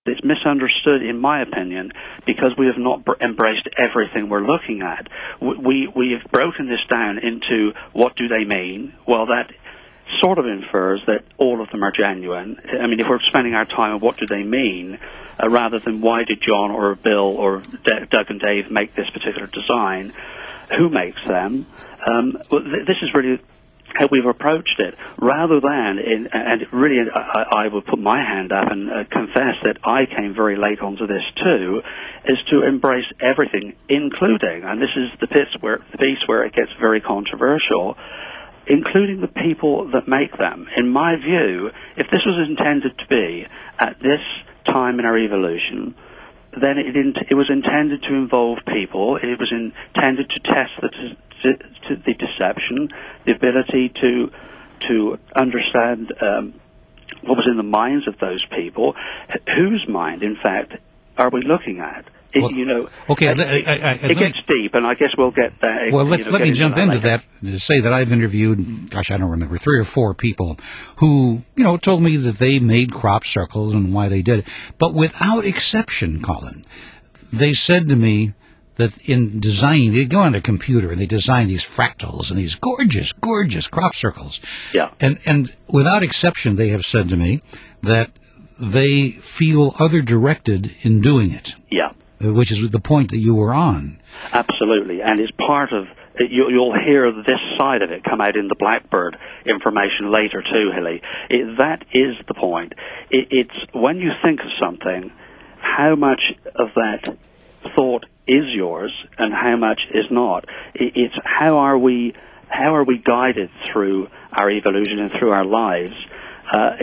It's misunderstood, in my opinion, because we have not embraced everything we're looking at. We have broken this down into what do they mean. Well, that sort of infers that all of them are genuine. I mean, if we're spending our time on what do they mean, rather than why did John or Bill or Doug and Dave make this particular design, who makes them? This is really how we've approached it, rather than, and really I would put my hand up and confess that I came very late onto this too, is to embrace everything, including, and this is the piece where it gets very controversial, including the people that make them. In my view, if this was intended to be at this time in our evolution, then it was intended to involve people. It was intended to test the deception, the ability to understand what was in the minds of those people. Whose mind, in fact, are we looking at? Okay, it gets deep, and I guess we'll get there. Well, let me jump into that to say that I've interviewed, I don't remember, 3 or 4 people who, told me that they made crop circles and why they did it. But without exception, Colin, they said to me that in designing, they go on a computer and they design these fractals and these gorgeous, gorgeous crop circles. Yeah. And without exception, they have said to me that they feel other-directed in doing it. Yeah. Which is the point that you were on. Absolutely, and it's part of, you'll hear this side of it come out in the Blackbird information later too, Hilly. That is the point. It's when you think of something, how much of that thought is yours and how much is not. It's how are we guided through our evolution and through our lives. I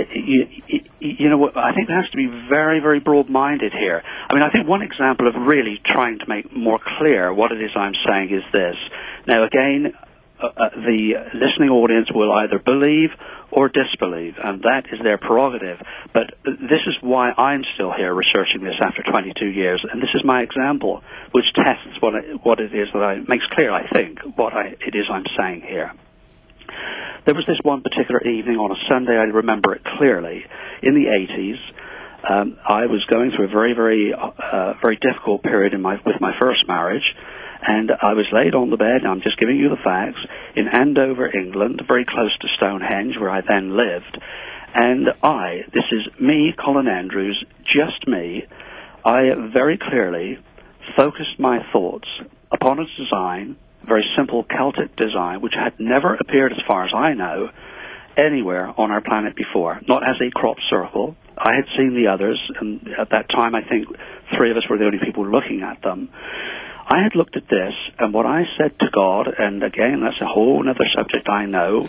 think there has to be very, very broad-minded here. I mean, I think one example of really trying to make more clear what it is I'm saying is this. Now, again, the listening audience will either believe or disbelieve, and that is their prerogative. But this is why I'm still here researching this after 22 years, and this is my example, which tests what it is that makes clear, I think, it is I'm saying here. There was this one particular evening on a Sunday, I remember it clearly, in the 80s. I was going through a very, very, very difficult period with my first marriage, and I was laid on the bed, and I'm just giving you the facts, in Andover, England, very close to Stonehenge, where I then lived. And this is me, Colin Andrews, just me, I very clearly focused my thoughts upon a design, very simple Celtic design, which had never appeared, as far as I know, anywhere on our planet before, not as a crop circle. I had seen the others, and at that time I think 3 of us were the only people looking at them. I had looked at this, and what I said to God, and again, that's a whole other subject I know,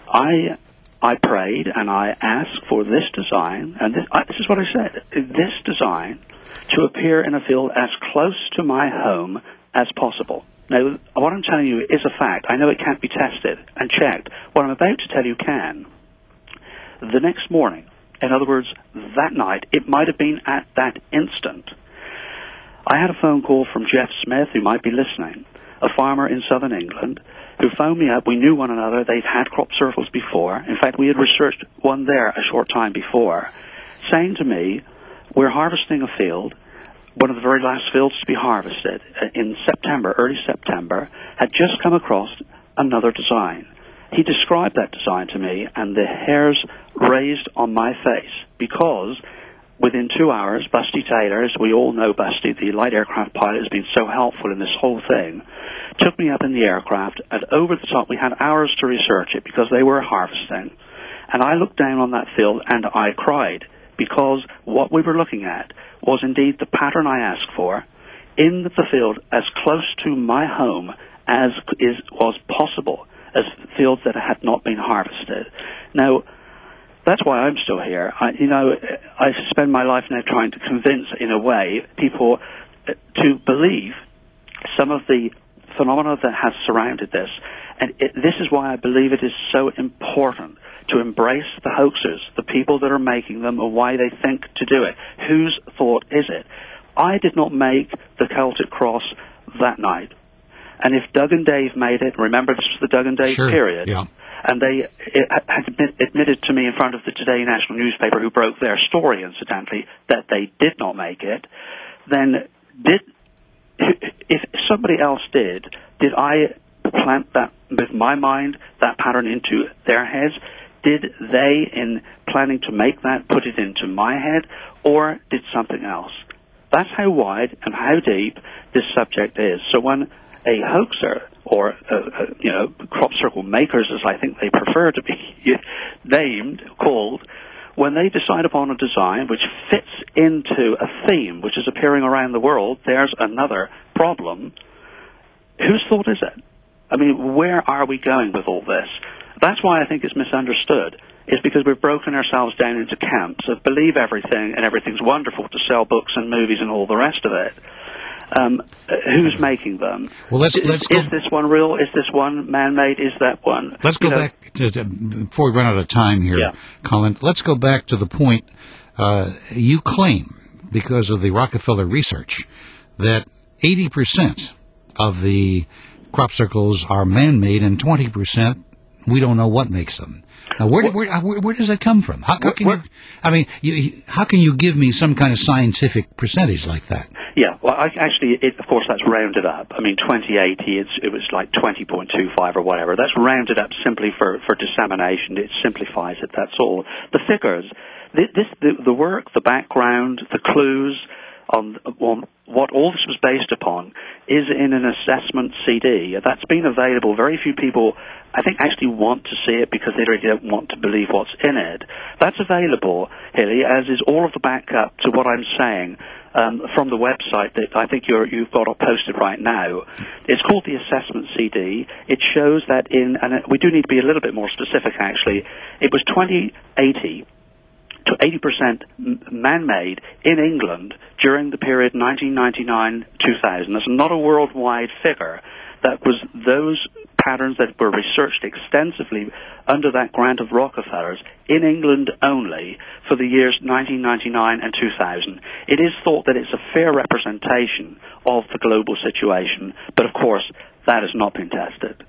I prayed and I asked for this design, and this is what I said, this design to appear in a field as close to my home as possible. Now, what I'm telling you is a fact. I know it can't be tested and checked. What I'm about to tell you can. The next morning, in other words, that night, it might have been at that instant, I had a phone call from Jeff Smith, who might be listening, a farmer in southern England, who phoned me up. We knew one another. They'd had crop circles before. In fact, we had researched one there a short time before, saying to me, we're harvesting a field, one of the very last fields to be harvested, in September, early September, had just come across another design. He described that design to me, and the hairs raised on my face, because within 2 hours, Busty Taylor, as we all know Busty, the light aircraft pilot, has been so helpful in this whole thing, took me up in the aircraft, and over the top, we had hours to research it, because they were harvesting, and I looked down on that field, and I cried, because what we were looking at was indeed the pattern I asked for in the field as close to my home as was possible, as fields that had not been harvested. Now, that's why I'm still here. I spend my life now trying to convince, in a way, people to believe some of the phenomena that has surrounded this. And this is why I believe it is so important to embrace the hoaxers, the people that are making them, and why they think to do it. Whose thought is it? I did not make the Celtic cross that night. And if Doug and Dave made it, remember this was the Doug and Dave period, yeah. and they had admitted to me in front of the Today National newspaper, who broke their story, incidentally, that they did not make it, then if somebody else did I plant that with my mind, that pattern into their heads? Did they, in planning to make that, put it into my head, or did something else? That's how wide and how deep this subject is. So when a hoaxer, or crop circle makers, as I think they prefer to be called, when they decide upon a design which fits into a theme which is appearing around the world, there's another problem. Whose thought is it? I mean, where are we going with all this? That's why I think it's misunderstood. It's because we've broken ourselves down into camps of believe everything and everything's wonderful to sell books and movies and all the rest of it. Who's making them? Well, let's go. Is this one real? Is this one man-made? Is that one? Let's go back to before we run out of time here, Colin. Let's go back to the point you claim, because of the Rockefeller research, that 80% of the crop circles are man-made and 20% we don't know what makes them. Now, where does that come from? How can you give me some kind of scientific percentage like that? Yeah, well, of course, that's rounded up. I mean, 2080, it was like 20.25 or whatever. That's rounded up simply for dissemination. It simplifies it, that's all. The figures, the work, the background, the clues on what all this was based upon is in an assessment CD. That's been available. Very few people, I think, actually want to see it because they really don't want to believe what's in it. That's available, Hilly, as is all of the backup to what I'm saying from the website that I think you've got posted right now. It's called the Assessment CD. It shows that and we do need to be a little bit more specific, actually. It was 2080 to 80% man-made in England during the period 1999-2000. That's not a worldwide figure. That was those patterns that were researched extensively under that grant of Rockefeller's in England only for the years 1999 and 2000. It is thought that it's a fair representation of the global situation, but of course that has not been tested.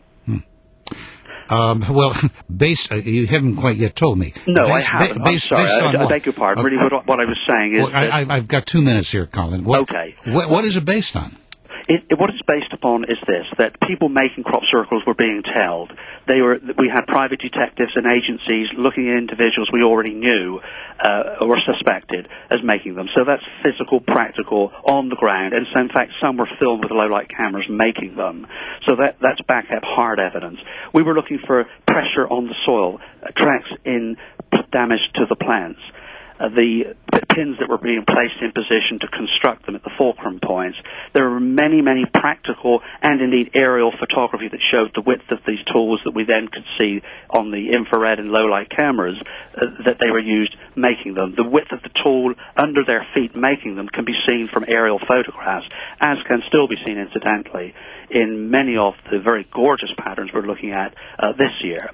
You haven't quite yet told me. No, I haven't. I'm sorry. I beg your pardon. Really, what I was saying is I've got 2 minutes here, Colin. Okay. What is it based on? What it's based upon is this, that people making crop circles were being tailed. We had private detectives and agencies looking at individuals we already knew or suspected as making them. So that's physical, practical, on the ground. And so, in fact, some were filmed with low-light cameras making them. So that's backup hard evidence. We were looking for pressure on the soil, tracks in damage to the plants. The pins that were being placed in position to construct them at the fulcrum points. There were many, many practical and indeed aerial photography that showed the width of these tools that we then could see on the infrared and low-light cameras that they were used making them. The width of the tool under their feet making them can be seen from aerial photographs, as can still be seen, incidentally, in many of the very gorgeous patterns we're looking at this year.